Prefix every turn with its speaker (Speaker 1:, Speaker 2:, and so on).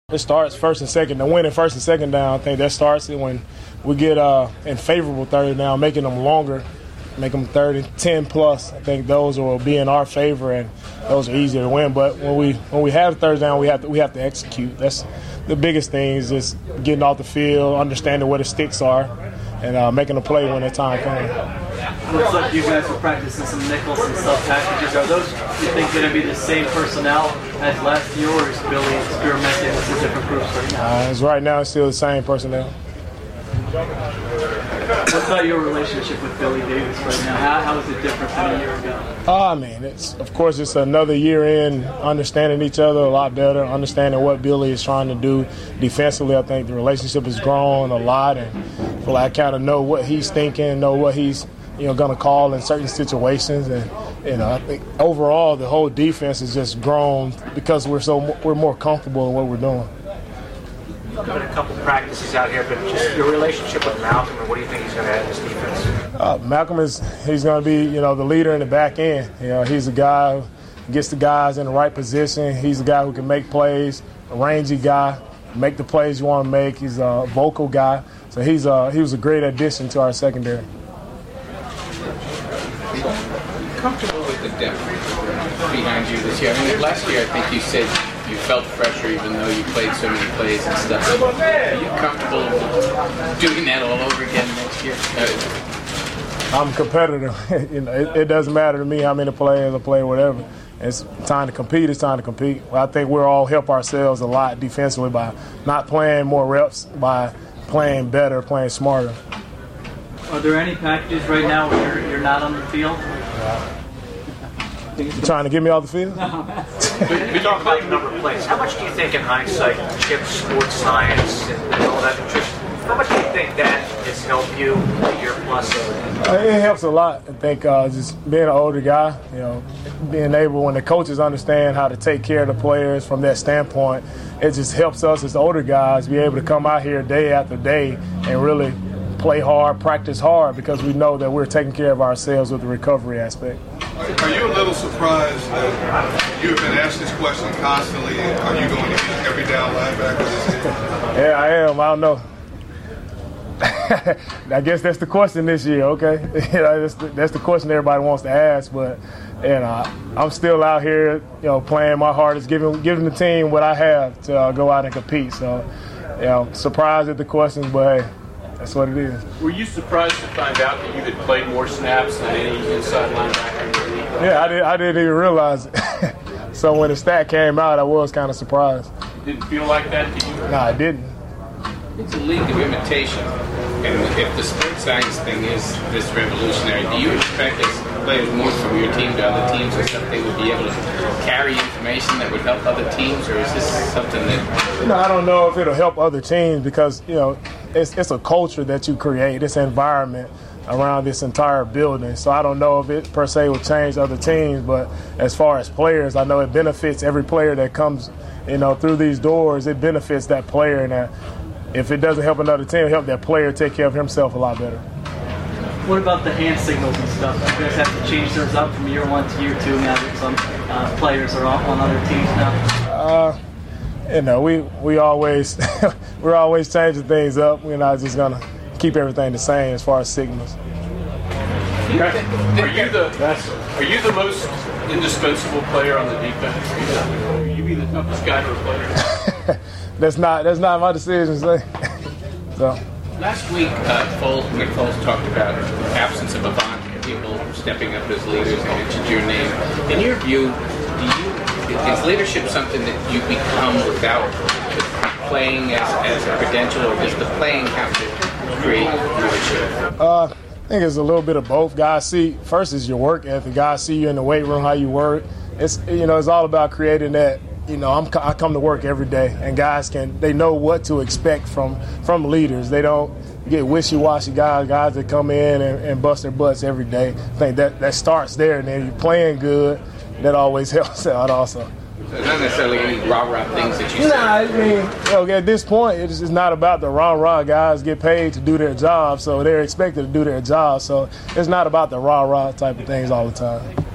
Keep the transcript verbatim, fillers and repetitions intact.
Speaker 1: It starts first and second. The winning first and second down, I think that starts it when we get uh, in favorable third down, making them longer, make them third and ten plus. I think those will be in our favor, and those are easier to win. But when we when we have third down, we have to we have to execute. That's the biggest thing, is just getting off the field, understanding where the sticks are, and uh, making a play when the time comes.
Speaker 2: Looks like you guys are practicing some nickels and sub packages. Are those, you think, going to be the same personnel as last year, or is Billy experimenting with the different groups right now?
Speaker 1: Uh, as right now, it's still the same personnel.
Speaker 2: What about your relationship with Billy Davis right now? How, how is it different than a year ago?
Speaker 1: Oh, I mean, it's of course it's another year in understanding each other a lot better, understanding what Billy is trying to do defensively. I think the relationship has grown a lot, and I feel like I kind of know what he's thinking, know what he's you know going to call in certain situations, and you know I think overall the whole defense has just grown because we're so we're more comfortable in what we're doing.
Speaker 3: You've got a couple practices out here, but just your relationship with Malcolm, and what do you think he's going to add to this defense?
Speaker 1: Uh, Malcolm is he's going to be you know the leader in the back end. You know he's a guy who gets the guys in the right position. He's a guy who can make plays, a rangy guy, make the plays you want to make. He's a vocal guy, so he's a, he was a great addition to our secondary.
Speaker 4: Comfortable with the depth behind you this year? I mean, last year I think you said you felt pressure even though you played so many plays and stuff. Are you comfortable doing that all over again next year? Uh,
Speaker 1: I'm competitive. you know, it, it doesn't matter to me how many players I play, whatever. It's time to compete. It's time to compete. Well, I think we'll all help ourselves a lot defensively by not playing more reps, by playing better, playing smarter.
Speaker 2: Are there any packages right now where you're, you're not on the field?
Speaker 1: You trying to get me off the field?
Speaker 3: We talk about the number of plays. How much do you think, in hindsight, Chip, sports science, and all that nutrition, how much do you think that has helped you a year plus?
Speaker 1: Uh, it helps a lot. I think uh, just being an older guy, you know, being able, when the coaches understand how to take care of the players from that standpoint, it just helps us as older guys be able to come out here day after day and really play hard, practice hard, because we know that we're taking care of ourselves with the recovery aspect.
Speaker 5: Are you a little surprised that you've been asked this question constantly? Are you going to get every down linebacker this year?
Speaker 1: Yeah, I am. I don't know. I guess that's the question this year, okay? you know, that's, the, that's the question everybody wants to ask, but you know, I'm still out here, you know, playing my hardest, giving giving the team what I have to uh, go out and compete. So, you know, surprised at the questions, but hey, that's what it is.
Speaker 6: Were you surprised to find out that you had played more snaps than any inside linebacker in the league?
Speaker 1: Yeah, I, did, I didn't even realize it. So when the stat came out, I was kind of surprised.
Speaker 6: It didn't feel like that to you?
Speaker 1: No, I didn't.
Speaker 4: It's a league of imitation, and if the sports science thing is this revolutionary, do you expect as players move from your team to other teams or something, they would be able to carry information that would help other teams, or is this something that...
Speaker 1: No, I don't know if it'll help other teams because, you know, it's, it's a culture that you create, this environment around this entire building. So I don't know if it per se will change other teams, but as far as players, I know it benefits every player that comes, you know, through these doors. It benefits that player, and that if it doesn't help another team, it'll help that player take care of himself a lot better.
Speaker 2: What about the hand signals and stuff? You guys have to change those up from year one to year two now that some uh, players are on other teams now?
Speaker 1: Uh, you know, we we always we're always changing things up. We're not just gonna keep everything the same as far as signals.
Speaker 6: Are you the are you the most indispensable player on the defense? Will you be the toughest guy to replace?
Speaker 1: that's not that's not my decision. So. so.
Speaker 4: Last week, uh, Foles, Nick Foles talked about the absence of Avant and people stepping up as leaders and mentioned your name. In your view, do you, is leadership something that you become without playing as, as a credential, or does the playing have to create leadership?
Speaker 1: Uh, I think it's a little bit of both. Guys see, first is your work ethic. Guys see you in the weight room, how you work. It's you know, it's all about creating that. You know, I'm, I come to work every day, and guys can they know what to expect from from leaders. They don't get wishy-washy guys, guys that come in and, and bust their butts every day. I think that, that starts there, and then you're playing good. That always helps out also.
Speaker 4: So not necessarily any rah-rah things that you say.
Speaker 1: Nah, I mean, you know, at this point, it's just not about the rah-rah. Guys get paid to do their job, so they're expected to do their job. So it's not about the rah-rah type of things all the time.